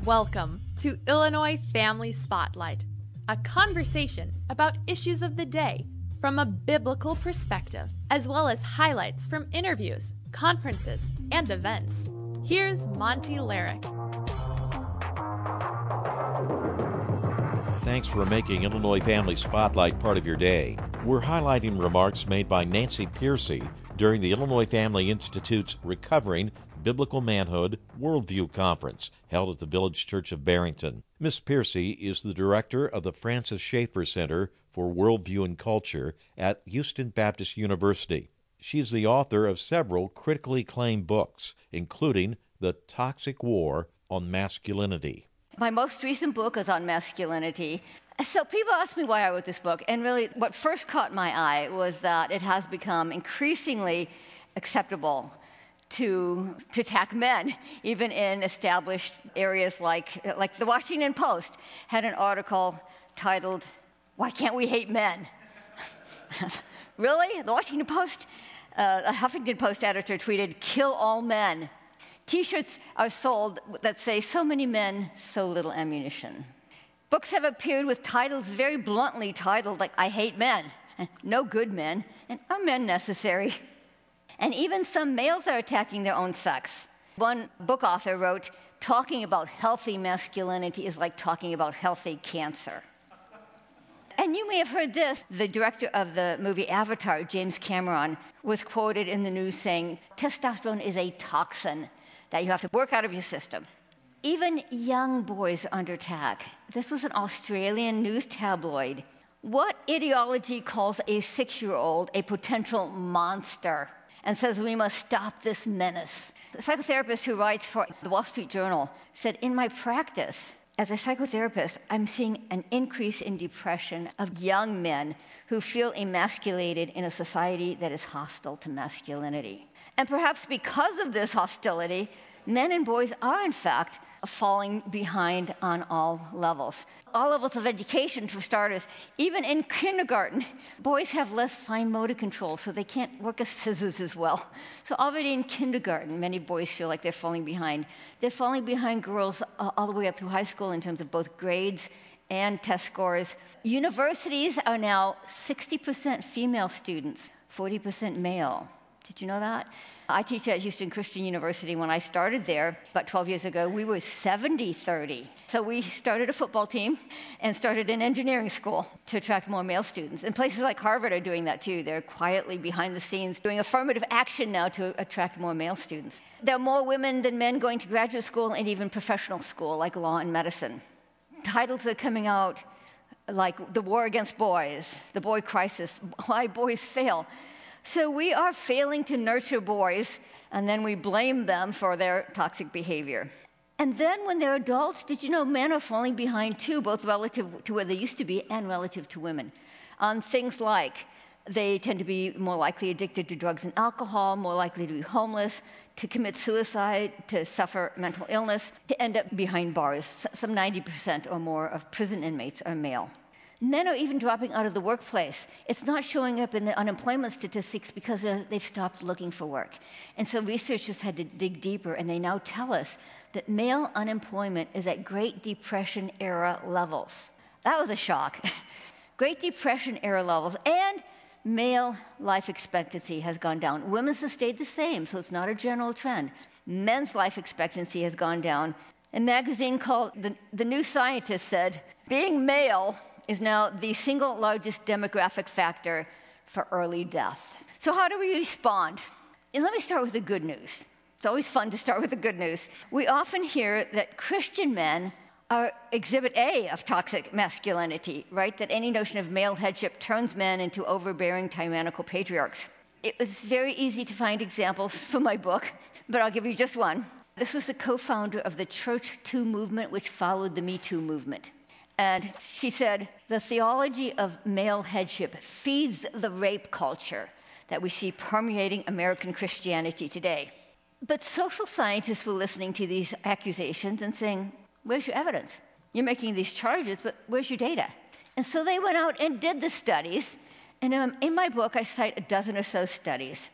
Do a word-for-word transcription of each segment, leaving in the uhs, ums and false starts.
Welcome to Illinois Family Spotlight, a conversation about issues of the day from a biblical perspective, as well as highlights from interviews, conferences, and events. Here's Monty Larrick. Thanks for making Illinois Family Spotlight part of your day. We're highlighting remarks made by Nancy Pearcey during the Illinois Family Institute's Recovering Biblical Manhood Worldview Conference held at the Village Church of Barrington. Miss Pearcey is the director of the Francis Schaeffer Center for Worldview and Culture at Houston Baptist University. She is the author of several critically acclaimed books, including The Toxic War on Masculinity. My most recent book is on masculinity. So people ask me why I wrote this book, and really what first caught my eye was that it has become increasingly acceptable to, to attack men, even in established areas like, like the Washington Post had an article titled, "Why Can't We Hate Men?" Really? The Washington Post? Uh, a Huffington Post editor tweeted, "Kill all men." T-shirts are sold that say, "So many men, so little ammunition." Books have appeared with titles very bluntly titled like, "I hate men," and "No good men," and "Are men necessary?" And even some males are attacking their own sex. One book author wrote, "Talking about healthy masculinity is like talking about healthy cancer." And you may have heard this. The director of the movie Avatar, James Cameron, was quoted in the news saying, "Testosterone is a toxin that you have to work out of your system." Even young boys are under attack. This was an Australian news tabloid. What ideology calls a six-year-old a potential monster and says we must stop this menace? The psychotherapist who writes for the Wall Street Journal said, "In my practice as a psychotherapist, I'm seeing an increase in depression of young men who feel emasculated in a society that is hostile to masculinity." And perhaps because of this hostility, men and boys are, in fact, falling behind on all levels. All levels of education, for starters. Even in kindergarten, boys have less fine motor control, so they can't work as scissors as well. So already in kindergarten, many boys feel like they're falling behind. They're falling behind girls uh, all the way up through high school in terms of both grades and test scores. Universities are now sixty percent female students, forty percent male. Did you know that? I teach at Houston Christian University. When I started there about twelve years ago, we were seventy thirty. So we started a football team and started an engineering school to attract more male students. And places like Harvard are doing that too. They're quietly behind the scenes doing affirmative action now to attract more male students. There are more women than men going to graduate school and even professional school, like law and medicine. Titles are coming out like "The War Against Boys," "The Boy Crisis," "Why Boys Fail." So we are failing to nurture boys, and then we blame them for their toxic behavior. And then when they're adults, did you know men are falling behind too, both relative to where they used to be and relative to women, on things like they tend to be more likely addicted to drugs and alcohol, more likely to be homeless, to commit suicide, to suffer mental illness, to end up behind bars. Some ninety percent or more of prison inmates are male. Men are even dropping out of the workplace. It's not showing up in the unemployment statistics because uh, they've stopped looking for work. And so researchers had to dig deeper, and they now tell us that male unemployment is at Great Depression era levels. That was a shock. Great Depression era levels. And male life expectancy has gone down. Women's has stayed the same, so it's not a general trend. Men's life expectancy has gone down. A magazine called The, the New Scientist said, "Being male is now the single largest demographic factor for early death." So how do we respond? And let me start with the good news. It's always fun to start with the good news. We often hear that Christian men are exhibit A of toxic masculinity, right? That any notion of male headship turns men into overbearing, tyrannical patriarchs. It was very easy to find examples from my book, but I'll give you just one. This was the co-founder of the Church Too movement, which followed the Me Too movement. And she said, "The theology of male headship feeds the rape culture that we see permeating American Christianity today." But social scientists were listening to these accusations and saying, "Where's your evidence? You're making these charges, but where's your data?" And so they went out and did the studies. And um, in my book, I cite a dozen or so studies.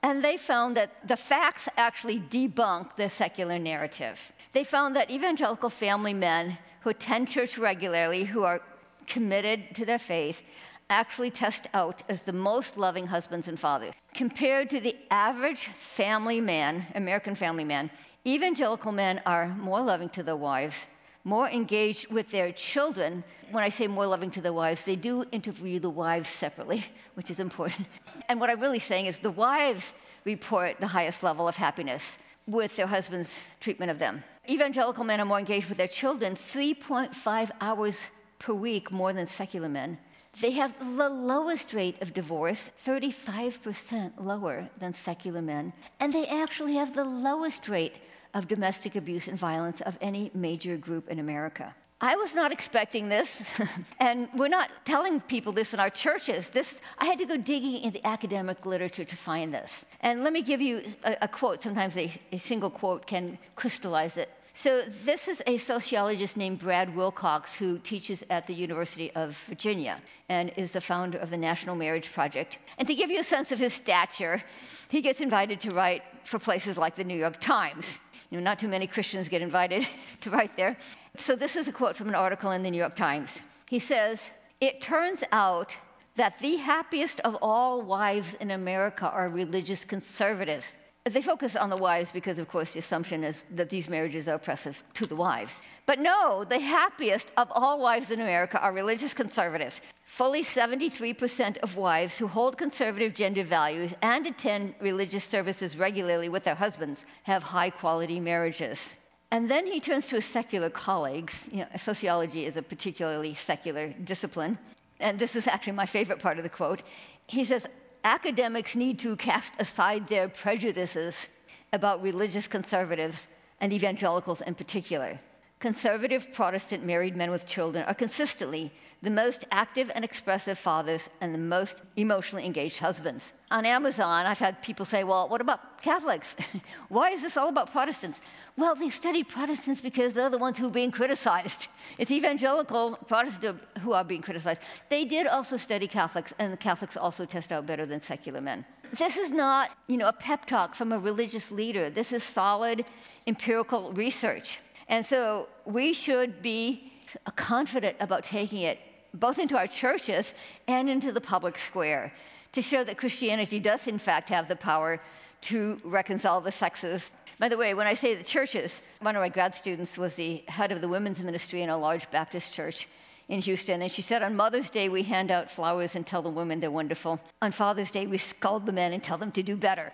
And they found that the facts actually debunk the secular narrative. They found that evangelical family men who attend church regularly, who are committed to their faith, actually test out as the most loving husbands and fathers. Compared to the average family man, American family man, evangelical men are more loving to their wives, more engaged with their children. When I say more loving to their wives, they do interview the wives separately, which is important. And what I'm really saying is the wives report the highest level of happiness with their husband's treatment of them. Evangelical men are more engaged with their children three point five hours per week more than secular men. They have the lowest rate of divorce, thirty-five percent lower than secular men, and they actually have the lowest rate of domestic abuse and violence of any major group in America. I was not expecting this, and we're not telling people this in our churches. This, I had to go digging in the academic literature to find this. And let me give you a, a quote. Sometimes a, a single quote can crystallize it. So this is a sociologist named Brad Wilcox who teaches at the University of Virginia and is the founder of the National Marriage Project. And to give you a sense of his stature, he gets invited to write for places like the New York Times. You know, not too many Christians get invited to write there. So this is a quote from an article in the New York Times. He says, "It turns out that the happiest of all wives in America are religious conservatives." They focus on the wives because, of course, the assumption is that these marriages are oppressive to the wives. But no, the happiest of all wives in America are religious conservatives. Fully seventy-three percent of wives who hold conservative gender values and attend religious services regularly with their husbands have high-quality marriages. And then he turns to his secular colleagues. You know, sociology is a particularly secular discipline. And this is actually my favorite part of the quote. He says, "Academics need to cast aside their prejudices about religious conservatives and evangelicals in particular. Conservative Protestant married men with children are consistently the most active and expressive fathers and the most emotionally engaged husbands." On Amazon, I've had people say, well, what about Catholics? Why is this all about Protestants? Well, they study Protestants because they're the ones who are being criticized. It's evangelical Protestants who are being criticized. They did also study Catholics, and the Catholics also test out better than secular men. This is not, you know, a pep talk from a religious leader. This is solid empirical research. And so we should be confident about taking it both into our churches and into the public square to show that Christianity does, in fact, have the power to reconcile the sexes. By the way, when I say the churches, one of my grad students was the head of the women's ministry in a large Baptist church in Houston, and she said, on Mother's Day, we hand out flowers and tell the women they're wonderful. On Father's Day, we scold the men and tell them to do better.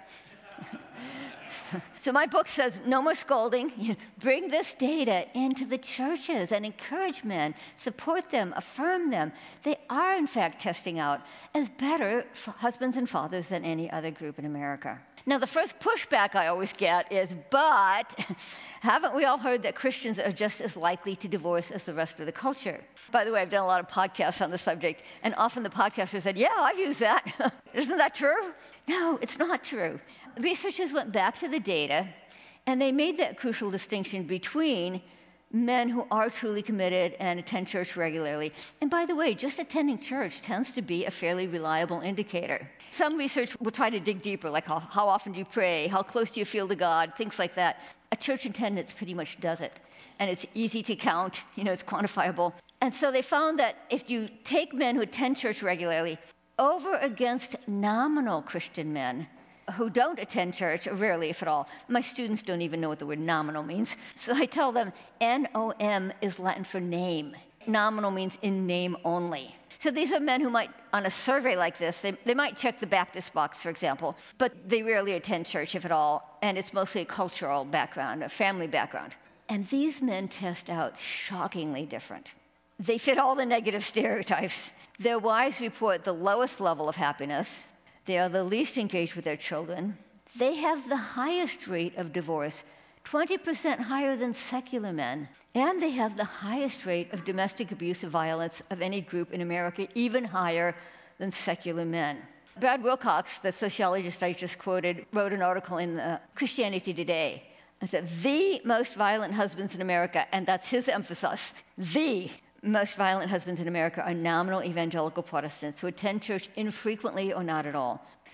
So my book says, no more scolding. Bring this data into the churches and encourage men, support them, affirm them. They are, in fact, testing out as better husbands and fathers than any other group in America. Now, the first pushback I always get is, but haven't we all heard that Christians are just as likely to divorce as the rest of the culture? By the way, I've done a lot of podcasts on the subject, and often the podcasters said, yeah, I've used that. Isn't that true? No, it's not true. Researchers went back to the data, and they made that crucial distinction between men who are truly committed and attend church regularly. And by the way, just attending church tends to be a fairly reliable indicator. Some research will try to dig deeper, like how, how often do you pray, how close do you feel to God, things like that. A church attendance pretty much does it. And it's easy to count, you know, it's quantifiable. And so they found that if you take men who attend church regularly over against nominal Christian men who don't attend church, or rarely if at all. My students don't even know what the word nominal means. So I tell them N O M is Latin for name. Nominal means in name only. So these are men who might, on a survey like this, they, they might check the Baptist box, for example, but they rarely attend church, if at all, and it's mostly a cultural background, a family background. And these men test out shockingly different. They fit all the negative stereotypes. Their wives report the lowest level of happiness. They are the least engaged with their children. They have the highest rate of divorce, twenty percent higher than secular men. And they have the highest rate of domestic abuse and violence of any group in America, even higher than secular men. Brad Wilcox, the sociologist I just quoted, wrote an article in uh, Christianity Today. And said, the most violent husbands in America, and that's his emphasis, the most violent husbands in America are nominal evangelical Protestants who attend church infrequently or not at all.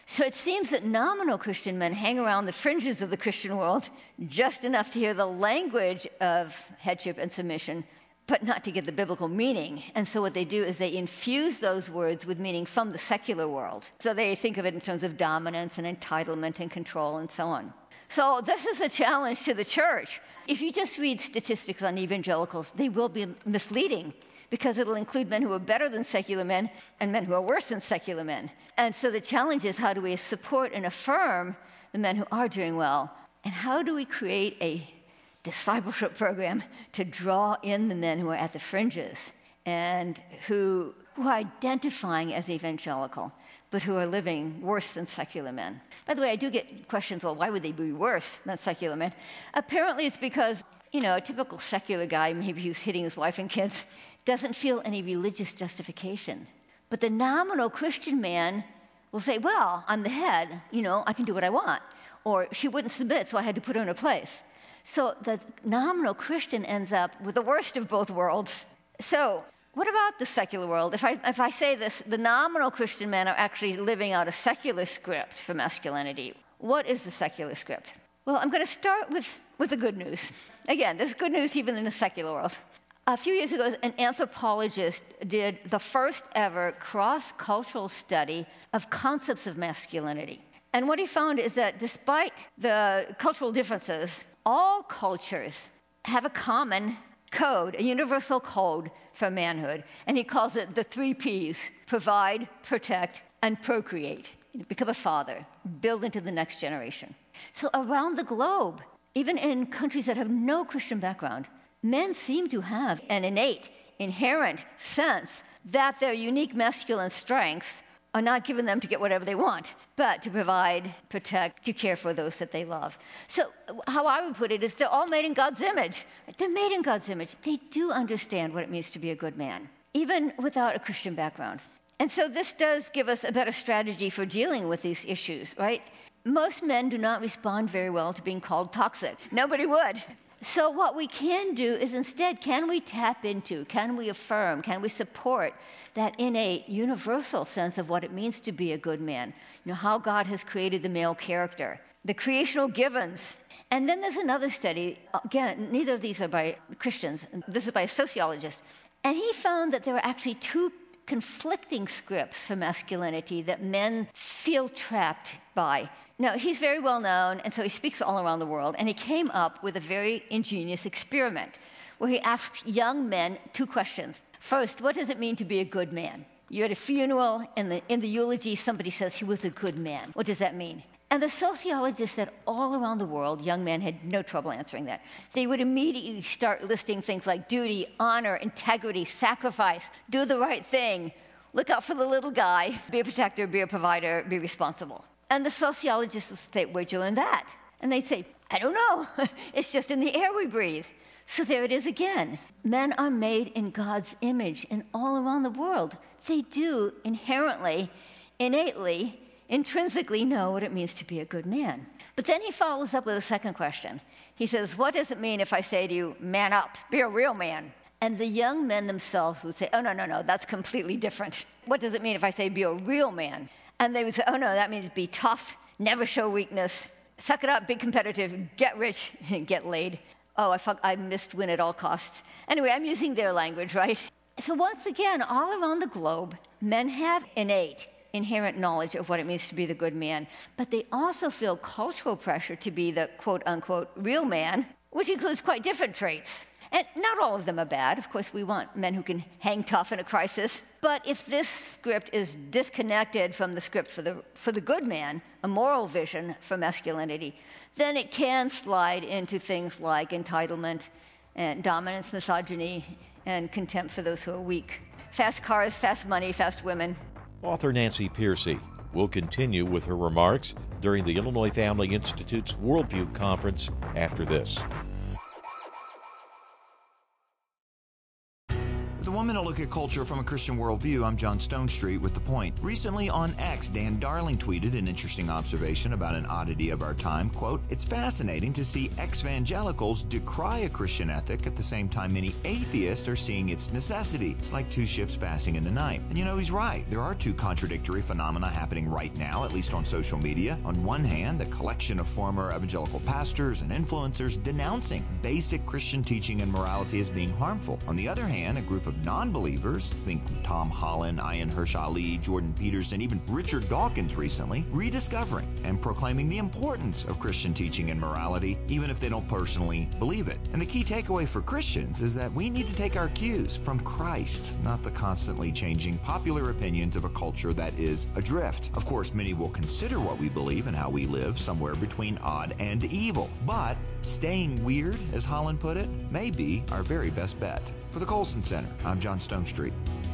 So it seems that nominal Christian men hang around the fringes of the Christian world just enough to hear the language of headship and submission, but not to get the biblical meaning. And so what they do is they infuse those words with meaning from the secular world. So they think of it in terms of dominance and entitlement and control and so on. So this is a challenge to the church. If you just read statistics on evangelicals, they will be misleading, because it'll include men who are better than secular men and men who are worse than secular men. And so the challenge is, how do we support and affirm the men who are doing well? And how do we create a discipleship program to draw in the men who are at the fringes and who, who are identifying as evangelical, but who are living worse than secular men? By the way, I do get questions, well, why would they be worse than secular men? Apparently it's because, you know, a typical secular guy, maybe who's hitting his wife and kids, doesn't feel any religious justification. But the nominal Christian man will say, well, I'm the head, you know, I can do what I want. Or she wouldn't submit, so I had to put her in her place. So the nominal Christian ends up with the worst of both worlds. So what about the secular world? If I, if I say this, the nominal Christian men are actually living out a secular script for masculinity. What is the secular script? Well, I'm going to start with, with the good news. Again, there's good news even in the secular world. A few years ago, an anthropologist did the first ever cross-cultural study of concepts of masculinity. And what he found is that despite the cultural differences, all cultures have a common code, a universal code for manhood. And he calls it the three Ps: provide, protect, and procreate. Become a father, build into the next generation. So around the globe, even in countries that have no Christian background, men seem to have an innate, inherent sense that their unique masculine strengths are not given them to get whatever they want, but to provide, protect, to care for those that they love. So how I would put it is they're all made in God's image. They're made in God's image. They do understand what it means to be a good man, even without a Christian background. And so this does give us a better strategy for dealing with these issues, right? Most men do not respond very well to being called toxic. Nobody would. So what we can do is instead, can we tap into, can we affirm, can we support that innate, universal sense of what it means to be a good man? You know, how God has created the male character, the creational givens. And then there's another study, again, neither of these are by Christians, this is by a sociologist, and he found that there are actually two conflicting scripts for masculinity that men feel trapped by. Now, he's very well known, and so he speaks all around the world, and he came up with a very ingenious experiment where he asks young men two questions. First, what does it mean to be a good man? You're at a funeral, and the, in the eulogy, somebody says he was a good man. What does that mean? And the sociologists said all around the world, young men had no trouble answering that. They would immediately start listing things like duty, honor, integrity, sacrifice, do the right thing, look out for the little guy, be a protector, be a provider, be responsible. And the sociologists would say, where'd you learn that? And they'd say, I don't know. It's just in the air we breathe. So there it is again. Men are made in God's image, and all around the world, they do inherently, innately, intrinsically know what it means to be a good man. But then he follows up with a second question. He says, what does it mean if I say to you, man up, be a real man? And the young men themselves would say, oh, no, no, no, that's completely different. What does it mean if I say be a real man? And they would say, oh, no, that means be tough, never show weakness, suck it up, be competitive, get rich, and get laid. Oh, I, fuck, I missed win at all costs. Anyway, I'm using their language, right? So once again, all around the globe, men have innate, inherent knowledge of what it means to be the good man, but they also feel cultural pressure to be the quote-unquote real man, which includes quite different traits. And not all of them are bad. Of course, we want men who can hang tough in a crisis. But if this script is disconnected from the script for the, for the good man, a moral vision for masculinity, then it can slide into things like entitlement and dominance, misogyny, and contempt for those who are weak. Fast cars, fast money, fast women. Author Nancy Pearcey will continue with her remarks during the Illinois Family Institute's Worldview Conference after this. With one minute look at culture from a Christian worldview. I'm John Stonestreet with The Point. Recently on X, Dan Darling tweeted an interesting observation about an oddity of our time. Quote, "It's fascinating to see ex-evangelicals decry a Christian ethic at the same time many atheists are seeing its necessity. It's like two ships passing in the night." And you know, he's right. There are two contradictory phenomena happening right now, at least on social media. On one hand, a collection of former evangelical pastors and influencers denouncing basic Christian teaching and morality as being harmful. On the other hand, a group of non-believers, think Tom Holland, Ian Hirsch Ali, Jordan Peterson, even Richard Dawkins recently, rediscovering and proclaiming the importance of Christian teaching and morality, even if they don't personally believe it. And the key takeaway for Christians is that we need to take our cues from Christ, not the constantly changing popular opinions of a culture that is adrift. Of course, many will consider what we believe and how we live somewhere between odd and evil. But staying weird, as Holland put it, may be our very best bet. For the Colson Center, I'm John Stonestreet.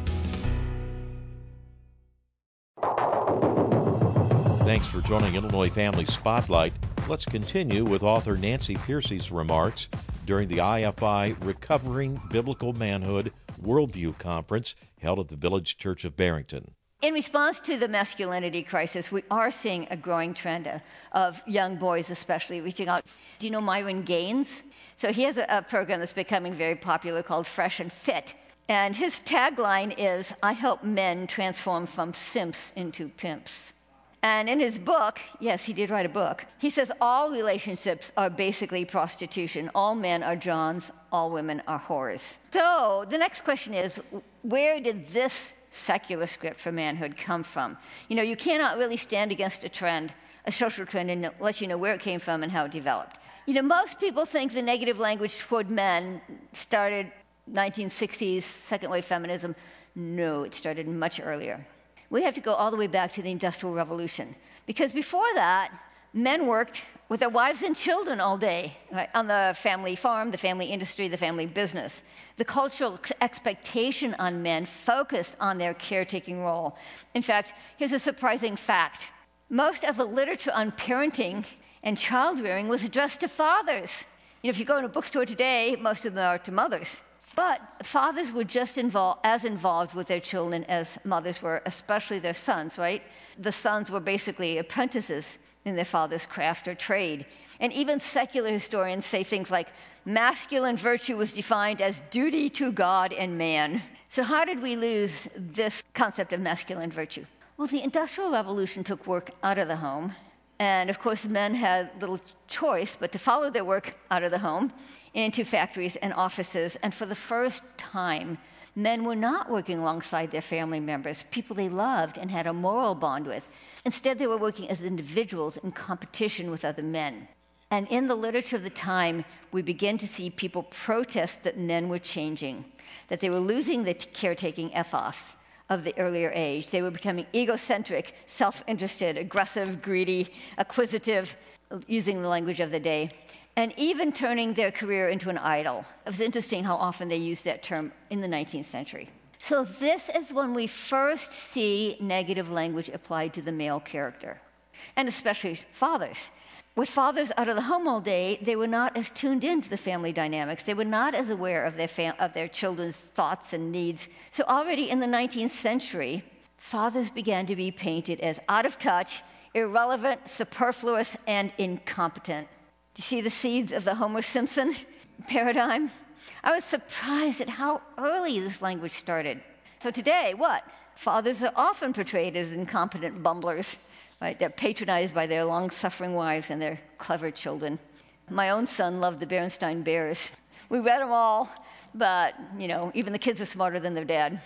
Thanks for joining Illinois Family Spotlight. Let's continue with author Nancy Pearcey's remarks during the I F I Recovering Biblical Manhood Worldview Conference held at the Village Church of Barrington. In response to the masculinity crisis, we are seeing a growing trend of, of young boys especially reaching out. Do you know Myron Gaines? So he has a, a program that's becoming very popular called Fresh and Fit. And his tagline is, "I help men transform from simps into pimps." And in his book, yes, he did write a book, he says all relationships are basically prostitution. All men are Johns, all women are whores. So the next question is, where did this secular script for manhood come from? You know, you cannot really stand against a trend, a social trend, unless you know where it came from and how it developed. You know, most people think the negative language toward men started nineteen sixties, second wave feminism. No, it started much earlier. We have to go all the way back to the Industrial Revolution, because before that, men worked with their wives and children all day, right, on the family farm, the family industry, the family business. The cultural expectation on men focused on their caretaking role. In fact, here's a surprising fact. Most of the literature on parenting and child rearing was addressed to fathers. You know, if you go in a bookstore today, most of them are to mothers. But fathers were just involved, as involved with their children as mothers were, especially their sons, right? The sons were basically apprentices in their father's craft or trade. And even secular historians say things like, masculine virtue was defined as duty to God and man. So how did we lose this concept of masculine virtue? Well, the Industrial Revolution took work out of the home. And of course, men had little choice but to follow their work out of the home into factories and offices. And for the first time, men were not working alongside their family members, people they loved and had a moral bond with. Instead, they were working as individuals in competition with other men. And in the literature of the time, we begin to see people protest that men were changing, that they were losing the caretaking ethos of the earlier age. They were becoming egocentric, self-interested, aggressive, greedy, acquisitive, using the language of the day, and even turning their career into an idol. It was interesting how often they used that term in the nineteenth century. So this is when we first see negative language applied to the male character, and especially fathers. With fathers out of the home all day, they were not as tuned into the family dynamics. They were not as aware of their, fam- of their children's thoughts and needs. So already in the nineteenth century, fathers began to be painted as out of touch, irrelevant, superfluous, and incompetent. Do you see the seeds of the Homer Simpson paradigm? I was surprised at how early this language started. So today, what? Fathers are often portrayed as incompetent bumblers. Right? They're patronized by their long-suffering wives and their clever children. My own son loved the Berenstain Bears. We read them all, but, you know, even the kids are smarter than their dad.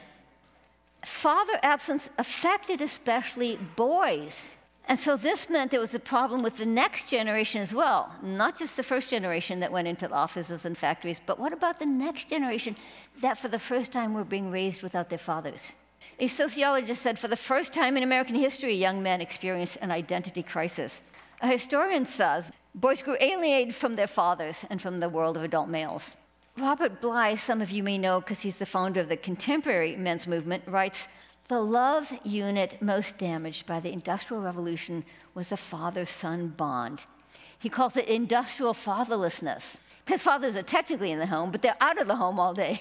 Father absence affected especially boys. And so this meant there was a problem with the next generation as well. Not just the first generation that went into the offices and factories, but what about the next generation that for the first time were being raised without their fathers? A sociologist said, for the first time in American history, young men experienced an identity crisis. A historian says, boys grew alienated from their fathers and from the world of adult males. Robert Bly, some of you may know because he's the founder of the contemporary men's movement, writes, the love unit most damaged by the Industrial Revolution was the father-son bond. He calls it industrial fatherlessness, because fathers are technically in the home, but they're out of the home all day.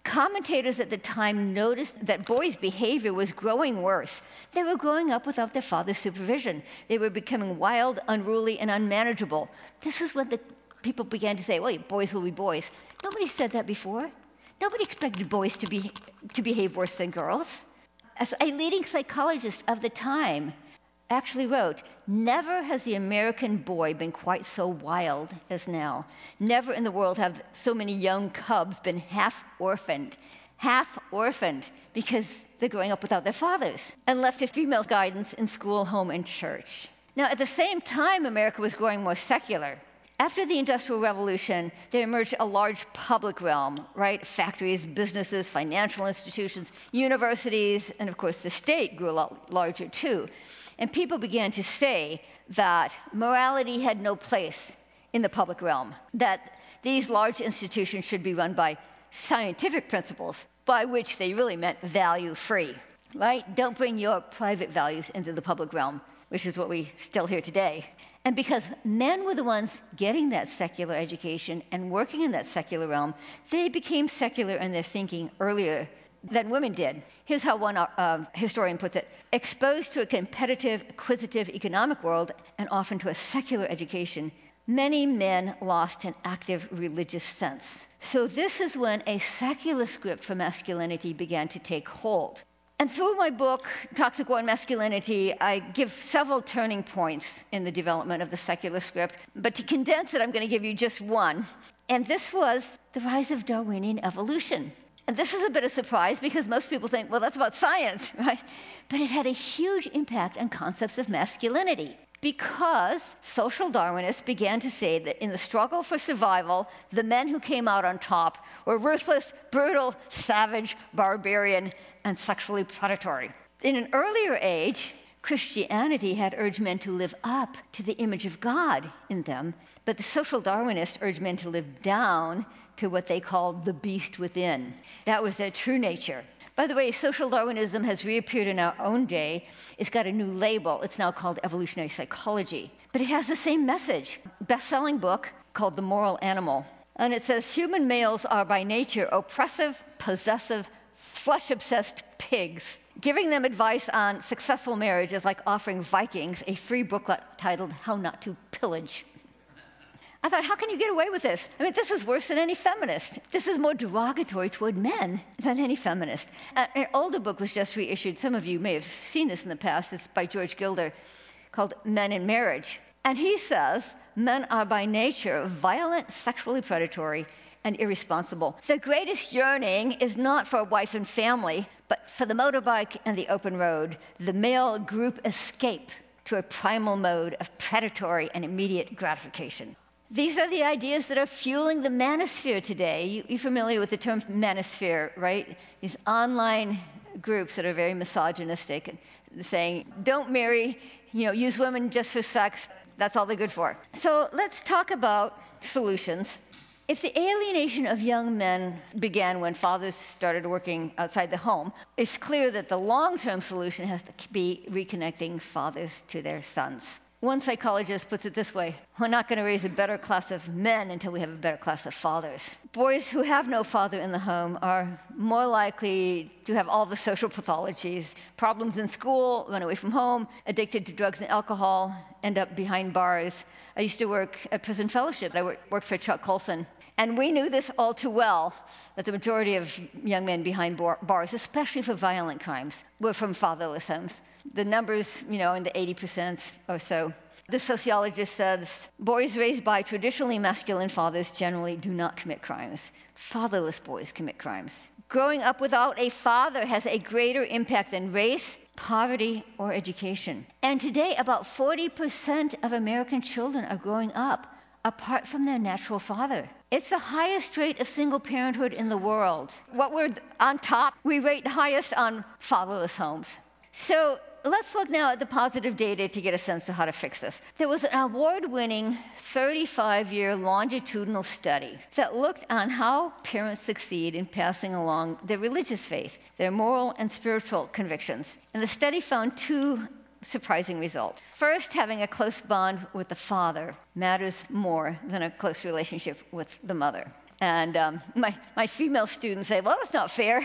Commentators at the time noticed that boys' behavior was growing worse. They were growing up without their father's supervision. They were becoming wild, unruly, and unmanageable. This is when the people began to say, well, boys will be boys. Nobody said that before. Nobody expected boys to, be, to behave worse than girls. As a leading psychologist of the time actually wrote, never has the American boy been quite so wild as now. Never in the world have so many young cubs been half-orphaned. Half-orphaned because they're growing up without their fathers and left to female guidance in school, home, and church. Now, at the same time, America was growing more secular. After the Industrial Revolution, there emerged a large public realm, right? Factories, businesses, financial institutions, universities, and of course the state grew a lot larger too. And people began to say that morality had no place in the public realm, that these large institutions should be run by scientific principles, by which they really meant value-free, right? Don't bring your private values into the public realm, which is what we still hear today. And because men were the ones getting that secular education and working in that secular realm, they became secular in their thinking earlier than women did. Here's how one uh, historian puts it. Exposed to a competitive, acquisitive economic world, and often to a secular education, many men lost an active religious sense. So this is when a secular script for masculinity began to take hold. And through my book, Toxic War and Masculinity, I give several turning points in the development of the secular script. But to condense it, I'm going to give you just one. And this was the rise of Darwinian evolution. And this is a bit of a surprise because most people think, well, that's about science, right? But it had a huge impact on concepts of masculinity because social Darwinists began to say that in the struggle for survival, the men who came out on top were ruthless, brutal, savage, barbarian, and sexually predatory. In an earlier age, Christianity had urged men to live up to the image of God in them, but the social Darwinists urged men to live down to what they called the beast within. That was their true nature. By the way, social Darwinism has reappeared in our own day. It's got a new label. It's now called evolutionary psychology. But it has the same message. Best-selling book called The Moral Animal. And it says, human males are by nature oppressive, possessive, flesh-obsessed pigs. Giving them advice on successful marriage is like offering Vikings a free booklet titled How Not to Pillage. I thought, how can you get away with this? I mean, this is worse than any feminist. This is more derogatory toward men than any feminist. Uh, an older book was just reissued. Some of you may have seen this in the past. It's by George Gilder called Men in Marriage. And he says, men are by nature violent, sexually predatory, and irresponsible. Their greatest yearning is not for a wife and family, but for the motorbike and the open road, the male group escape to a primal mode of predatory and immediate gratification. These are the ideas that are fueling the manosphere today. You, you're familiar with the term manosphere, right? These online groups that are very misogynistic, saying, don't marry, you know, use women just for sex. That's all they're good for. So let's talk about solutions. If the alienation of young men began when fathers started working outside the home, it's clear that the long-term solution has to be reconnecting fathers to their sons. One psychologist puts it this way: we're not going to raise a better class of men until we have a better class of fathers. Boys who have no father in the home are more likely to have all the social pathologies, problems in school, run away from home, addicted to drugs and alcohol, end up behind bars. I used to work at Prison Fellowship. I worked for Chuck Colson. And we knew this all too well, that the majority of young men behind bar- bars, especially for violent crimes, were from fatherless homes. The numbers, you know, in the eighty percent or so. The sociologist says, boys raised by traditionally masculine fathers generally do not commit crimes. Fatherless boys commit crimes. Growing up without a father has a greater impact than race, poverty, or education. And today, about forty percent of American children are growing up apart from their natural father. It's the highest rate of single parenthood in the world. What we're on top, we rate highest on fatherless homes. So let's look now at the positive data to get a sense of how to fix this. There was an award-winning thirty-five-year longitudinal study that looked on how parents succeed in passing along their religious faith, their moral and spiritual convictions. And the study found two surprising results. First, having a close bond with the father matters more than a close relationship with the mother. And um, my, my female students say, well, that's not fair.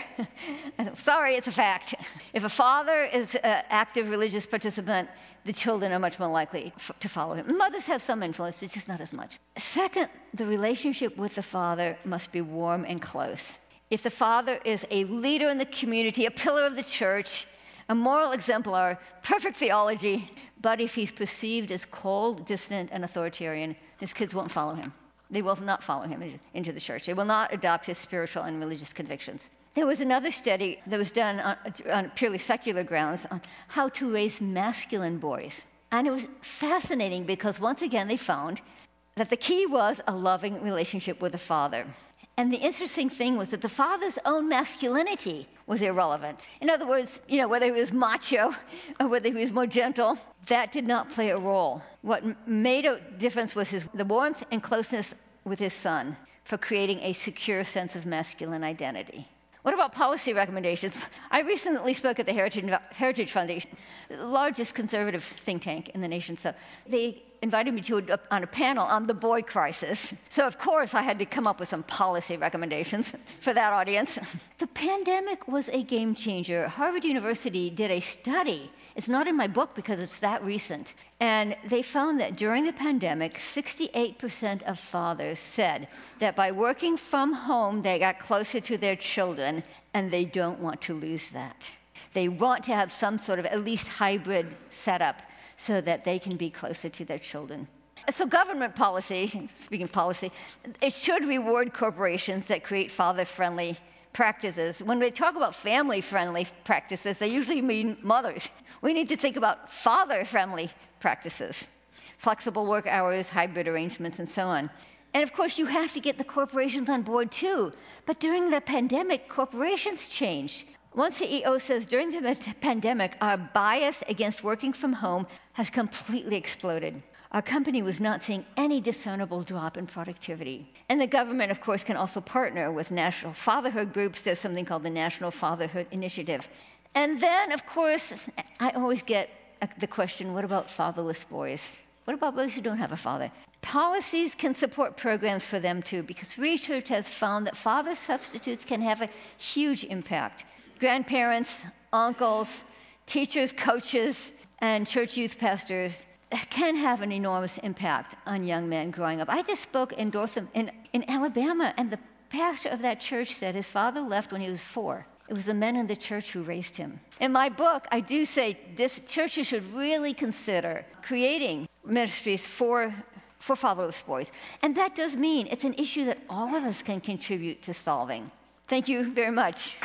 Sorry, it's a fact. If a father is an active religious participant, the children are much more likely f- to follow him. Mothers have some influence, but just not as much. Second, the relationship with the father must be warm and close. If the father is a leader in the community, a pillar of the church, a moral exemplar, perfect theology, but if he's perceived as cold, distant, and authoritarian, his kids won't follow him. They will not follow him into the church. They will not adopt his spiritual and religious convictions. There was another study that was done on, on purely secular grounds on how to raise masculine boys. And it was fascinating because, once again, they found that the key was a loving relationship with the father. And the interesting thing was that the father's own masculinity was irrelevant. In other words, you know, whether he was macho or whether he was more gentle, that did not play a role. What m- made a difference was his, the warmth and closeness with his son for creating a secure sense of masculine identity. What about policy recommendations? I recently spoke at the Heritage, Heritage Foundation, the largest conservative think tank in the nation. So they invited me to a, on a panel on the boy crisis. So of course I had to come up with some policy recommendations for that audience. The pandemic was a game changer. Harvard University did a study. It's not in my book because it's that recent. And they found that during the pandemic, sixty-eight percent of fathers said that by working from home, they got closer to their children, and they don't want to lose that. They want to have some sort of at least hybrid setup so that they can be closer to their children. So government policy, speaking of policy, it should reward corporations that create father-friendly practices. When they talk about family-friendly practices, they usually mean mothers. We need to think about father-friendly practices, flexible work hours, hybrid arrangements, and so on. And of course, you have to get the corporations on board too. But during the pandemic, corporations changed. One C E O says, during the pandemic, our bias against working from home has completely exploded. Our company was not seeing any discernible drop in productivity. And the government, of course, can also partner with national fatherhood groups. There's something called the National Fatherhood Initiative. And then, of course, I always get the question, what about fatherless boys? What about those who don't have a father? Policies can support programs for them too, because research has found that father substitutes can have a huge impact. Grandparents, uncles, teachers, coaches, and church youth pastors can have an enormous impact on young men growing up. I just spoke in Dothan, in, in Alabama, and the pastor of that church said his father left when he was four. It was the men in the church who raised him. In my book, I do say this churches should really consider creating ministries for, for fatherless boys. And that does mean it's an issue that all of us can contribute to solving. Thank you very much.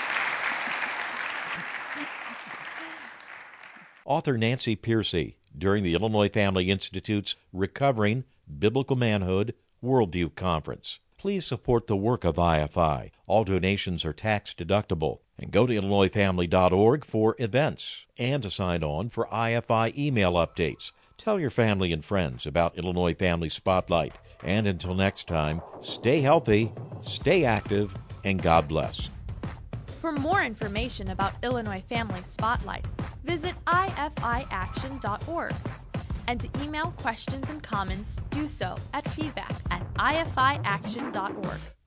Author Nancy Pearcey, during the Illinois Family Institute's Recovering Biblical Manhood Worldview Conference. Please support the work of I F I. All donations are tax deductible. And go to illinois family dot org for events and to sign on for I F I email updates. Tell your family and friends about Illinois Family Spotlight. And until next time, stay healthy, stay active, and God bless. For more information about Illinois Family Spotlight, visit I F I action dot org. And to email questions and comments, do so at feedback at I F I action dot org.